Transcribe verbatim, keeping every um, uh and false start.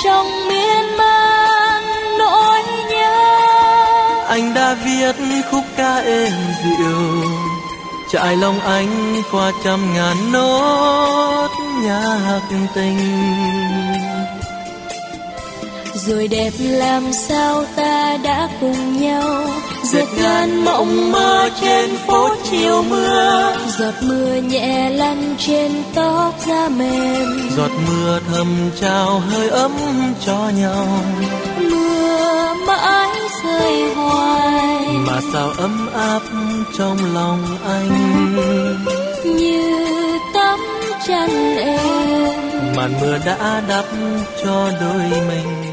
trong miên man nỗi nhớ. Anh đã viết khúc ca êm dịu trải lòng anh qua trăm ngàn nốt nhạc tình. Rồi đẹp làm sao ta đã cùng nhau dệt ngàn mộng mơ trên phố chiều mưa. Giọt mưa nhẹ lăn trên tóc da mềm, giọt mưa thầm trao hơi ấm cho nhau. Mưa mãi rơi hoài mà sao ấm áp trong lòng anh, như tấm chăn êm màn mưa đã đắp cho đôi mình.